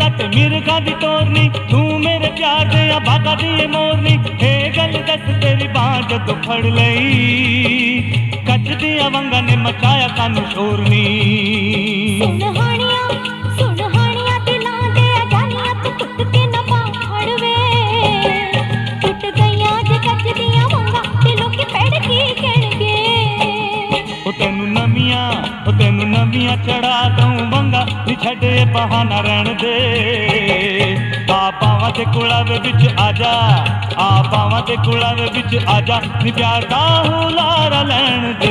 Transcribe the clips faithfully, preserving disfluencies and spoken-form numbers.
तेरा ते मिर्गा दी तोरनी, तू मेरे प्यार दे या बागा दी ये मोरनी। हे गल दस तेरी बांह जदों फड़ लई, कच दिया वंगा ने मचाया सानू शोरनी। सुन हानिया सुन हानिया दिलां दे जानिया तू टुट के ना पाड़ वे, टुट गईयां जे कच दिया वंगा ते लोकी पैड़ की कहणगे। ओ तेनू नवियां ओ तेनू नवियां चढ़ा दूं वंगा, नी छड्डे बहाना रहण दे। आ पावां ते कुड़ावे विच आजा, आ पावां ते कुड़ावे विच आजा, नी प्यार दा हुलारा लैण दे।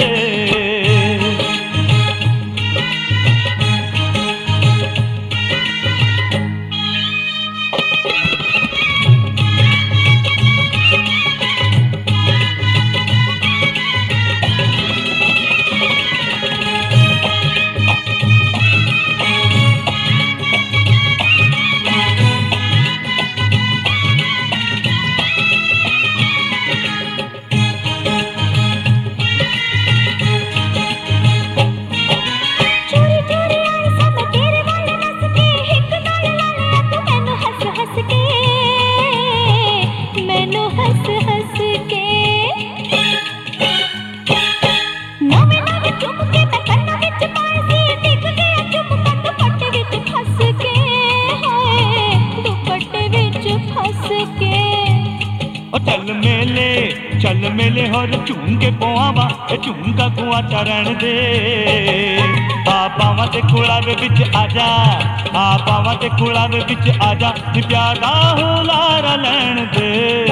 चल मेले चल मेले होर झूम के पोआवा, झूम का कुआ चरण दे। आ पावां ते कुड़ावे विच आजा, आ पावां ते कुड़ावे विच आजा, नी प्यार दा हुलारा लैण दे।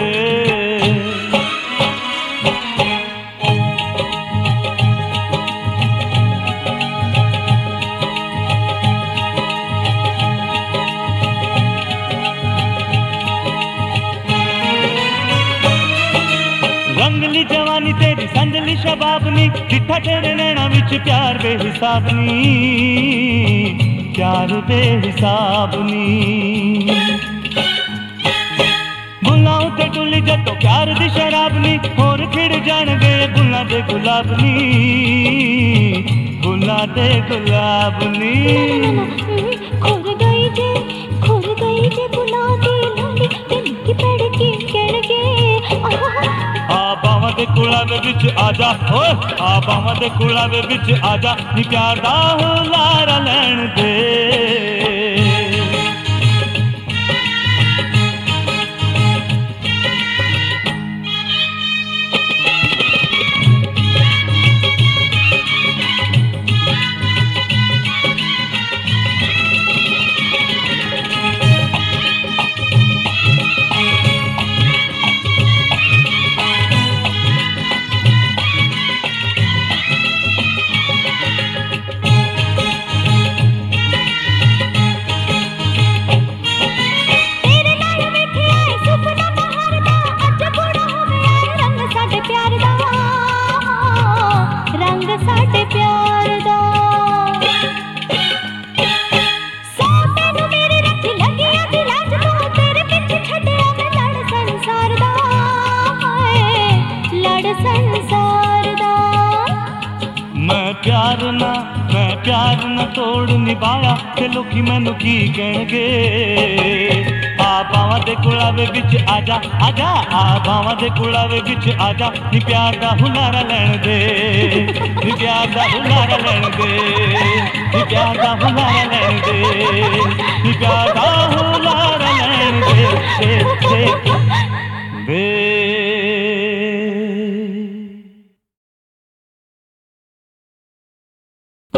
रंगली जवानी तेरी संजली शबाबनी, डिठा तेरे नैना विच प्यार बेहिसाबनी, प्यार बेहिसाबनी। बुलाऊं ते डुली जदों प्यार दी शराबनी, होर खिड़ जाण गए बुल्लां दे गुलाबनी, बुल्लां दे गुलाबनी। खुर गई जे खुर गई जे बुला दी लाली, दिल की पैड़ की कहणगे। आ बावां दे कुड़ावे विच आजा, हो आ बावां दे कुड़ावे विच आजा, नी प्यार दा हुलारा लैण दे। साडे प्यार दा सौ तेनू मेरी रखी लगिया दिलां च, तू तेरे पिछे छड्डिया मैं लड़ संसार दा, लड़ संसार दा। मैं प्यार ना मैं प्यार ना तोड़ निभाया, ते लोकी मैनू की कहणगे। आ बावां दे कुड़ावे विच आजा आजा, आ बावां दे कुड़ावे विच आजा, नी प्यार दा हुलारा लैण दे, नी प्यार दा हुलारा लैण दे, नी प्यार दा हुलारा लैण दे, नी प्यार दा हुलारा लैण दे, दे, दे, दे।